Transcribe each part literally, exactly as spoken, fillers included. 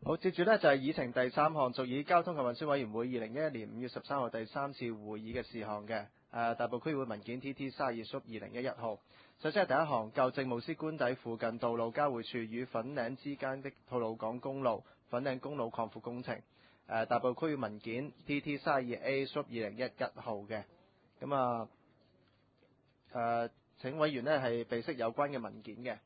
好，接住呢就係議程第三項，屬議交通及運輸委員會二零一一年五月十三號第三次會議嘅事項嘅。誒，大埔區議會文件 T T 三十二屬二零一一號。首先係第一項，就政務司官邸附近道路交匯處與粉嶺之間的吐露港公路粉嶺公路擴闊工程。誒，大埔區議會文件 T T 三十二 A 屬二零一一號嘅。咁啊，誒，請委員呢係備悉有關嘅文件嘅。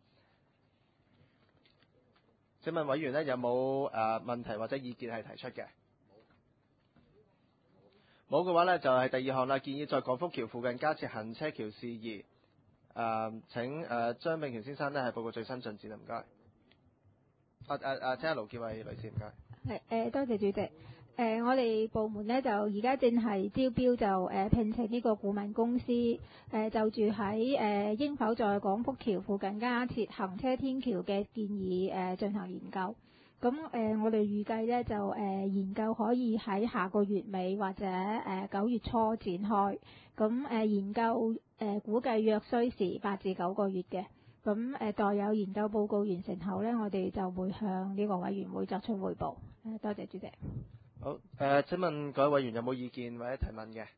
請問委員呢有冇誒、呃、問題或者意見係提出嘅？冇嘅話呢，就係、是、第二項啦，建議在廣福橋附近加設行車橋事宜。誒、呃、請誒、呃、張炳權先生呢係報告最新進展啊，唔該。啊啊啊！請阿盧建偉女士唔該。 係誒、呃，多謝主席。誒、呃，我哋部門咧就而家正係招標就，就、呃、誒聘請呢個顧問公司，誒、呃、就住喺誒、呃、應否在廣福橋附近加設行車天橋嘅建議誒、呃、進行研究。咁誒、呃，我哋預計咧就誒、呃、研究可以喺下個月尾或者誒九、呃、月初展開。咁誒、呃、研究誒、呃、估計約需時八至九個月嘅。咁誒、呃、待有研究報告完成後咧，我哋就會向呢個委員會作出彙報。誒、呃，多謝主席。 好，誒、呃，請問各位委員有冇意見或者提問嘅？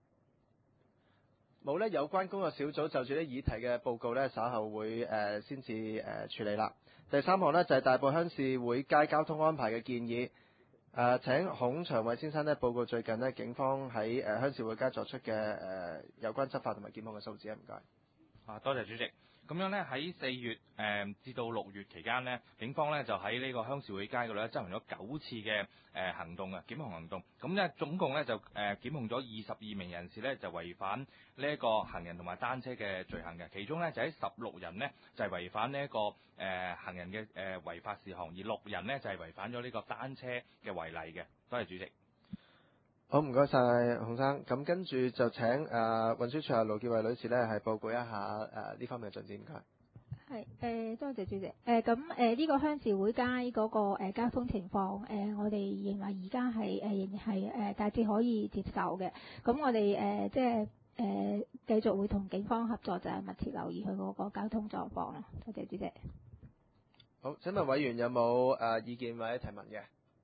冇呢，有關工作小組就住呢議題嘅報告呢，稍後會誒先至誒處理啦。第三項呢，就係、是、大埔鄉事會街交通安排嘅建議。誒、呃，請孔祥偉先生呢報告最近呢警方喺誒鄉事會街作出嘅誒、呃、有關執法同埋檢控嘅數字啊，唔該。 啊，多謝主席。咁樣呢，喺四月誒、呃、至到六月期間呢，警方呢就喺呢個鄉事會街嗰度呢執行咗九次嘅誒、呃、行動嘅檢控行動。咁呢總共呢就誒、呃、檢控咗二十二名人士呢就違反呢一個行人同埋單車嘅罪行嘅。其中呢就喺十六人呢就係、是、違反呢、這、一個誒、呃、行人嘅誒、呃、違法事項，而六人呢就係、是、違反咗呢個單車嘅違例嘅。多謝主席。 好，唔該晒洪生。咁跟住就請誒、呃、運輸署阿盧建偉女士呢係報告一下誒呢、呃、方面嘅進展，唔該。 係誒、呃，多謝主席。誒咁誒呢個鄉事會街嗰、那個、呃、交通情況，誒、呃、我哋認為而家係誒仍然係誒大致可以接受嘅。咁我哋誒、呃、即係誒、呃、繼續會同警方合作，就係密切留意佢嗰個交通狀況啦。多謝主席。 好，請問委員有冇誒、呃、意見或者提問嘅？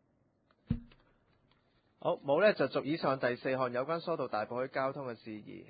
好，冇呢就續以上第四項有關疏導大埔區交通嘅事宜。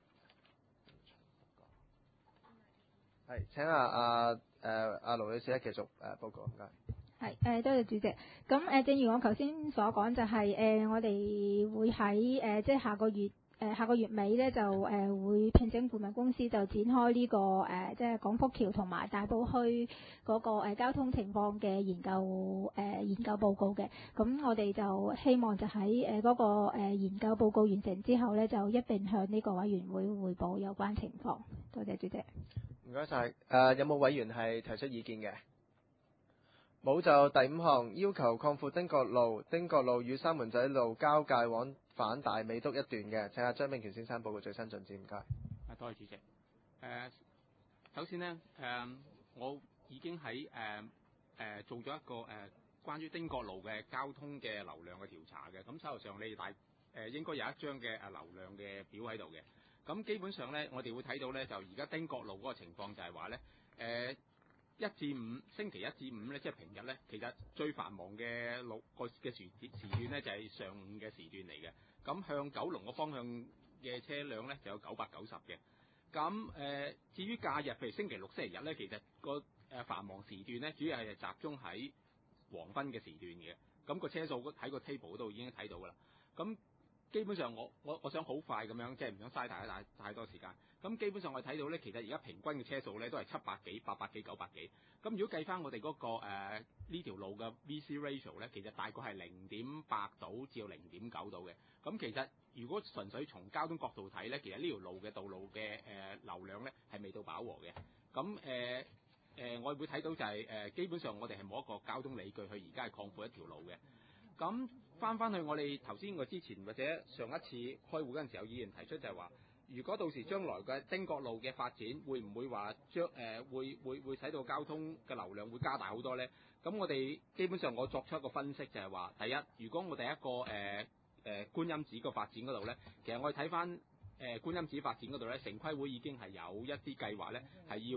係，請阿阿誒阿盧女士咧繼續誒、呃、報告，唔該。 係誒、呃，多謝主席。咁誒、呃，正如我頭先所講，就係、是、誒、呃、我哋會喺誒、呃、即係下個月。誒下個月尾咧就誒、呃、會聘請顧問公司就展開呢、這個誒、呃、即係廣福橋同埋大埔墟嗰個、呃、交通情況嘅研究誒、呃、研究報告嘅。咁我哋就希望就喺誒嗰個、呃、研究報告完成之後咧，就一並向呢個委員會彙報有關情況。多謝主席。 唔該晒。誒、呃、有冇委員係提出意見嘅？冇，就第五項要求擴闊汀角路、汀角路與三門仔路交界往返大美督一段嘅，請阿張炳權先生報告最新進展，唔該。 啊，多謝主席。誒、呃，首先呢，誒、呃，我已經喺誒誒做咗一個誒、呃、關於汀角路嘅交通嘅流量嘅調查嘅。咁手頭上你哋大誒、呃、應該有一張嘅誒流量嘅表喺度嘅。咁基本上咧，我哋會睇到咧，就而家汀角路嗰個情況就係話咧，誒、呃。一至五星期一至五咧，即係平日咧，其實最繁忙嘅路個嘅時時段咧，就係上午嘅時段嚟嘅。咁向九龍個方向嘅車輛咧，就有九百九十嘅。咁誒、呃，至於假日，譬如星期六、星期日咧，其實個誒繁忙時段咧，主要係集中喺黃昏嘅時段嘅。咁個車數喺個 table 度已經睇到㗎啦。咁基本上我我我想好快咁樣，即係唔想嘥太太太多時間。咁基本上我睇到咧，其實而家平均嘅車數咧都係七百幾、八百幾、九百幾。咁如果計翻我哋嗰、那個誒呢、呃、條路嘅 V C ratio 咧，其實大概係零點八到至到零點九到嘅。咁其實如果純粹從交通角度睇咧，其實呢條路嘅道路嘅誒、呃、流量咧係未到飽和嘅。咁誒誒，我會睇到就係、是、誒、呃、基本上我哋係冇一個交通理據去而家係擴闊一條路嘅。咁翻翻去我哋頭先我之前或者上一次開會嗰陣時候，議員提出就係話，如果到時將來嘅汀角路嘅發展，會唔會話將誒會會會使到交通嘅流量會加大好多咧？咁我哋基本上我作出一個分析就係話，第一，如果我哋一個誒誒、呃呃、觀音寺個發展嗰度咧，其實我哋睇翻誒觀音寺發展嗰度咧，城規會已經係有一啲計劃咧，係要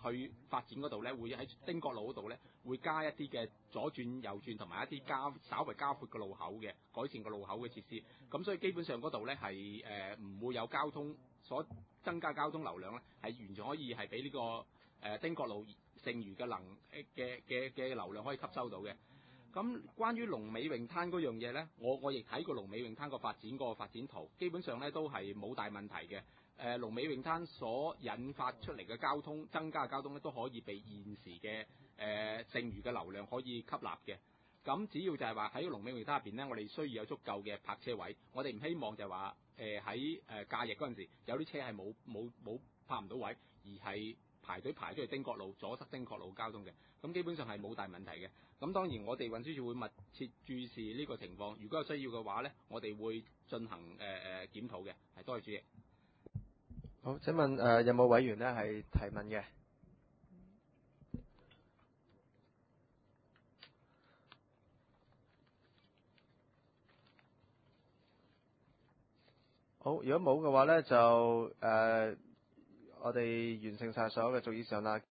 去發展嗰度咧，會喺汀角路嗰度咧，會加一啲嘅左轉、右轉同埋一啲加稍為加闊嘅路口嘅，改善個路口嘅設施。咁所以基本上嗰度咧係誒唔會有交通所增加交通流量咧，係完全可以係俾呢個誒汀角路剩餘嘅能嘅嘅嘅流量可以吸收到嘅。咁關於龍尾泳灘嗰樣嘢咧，我我亦睇過龍尾泳灘個發展個發展圖，基本上咧都係冇大問題嘅。誒、呃、龍尾泳灘所引發出嚟嘅交通增加嘅交通咧，都可以被現時嘅誒、呃、剩餘嘅流量可以吸納嘅。咁只要就係話喺龍尾泳灘入邊咧，我哋需要有足夠嘅泊車位，我哋唔希望就係話誒喺誒假日嗰陣時有啲車係冇冇冇泊唔到位，而係排隊排咗去汀角路，阻塞汀角路交通嘅。咁基本上係冇大問題嘅。咁當然我哋運輸署會密切注視呢個情況，如果有需要嘅話咧，我哋會進行誒誒、呃、檢討嘅。係，多謝主席。 好，請問誒、呃、有冇委員呢係提問嘅？好，如果冇嘅話咧，就誒、呃、我哋完成晒所有嘅造議事項啦。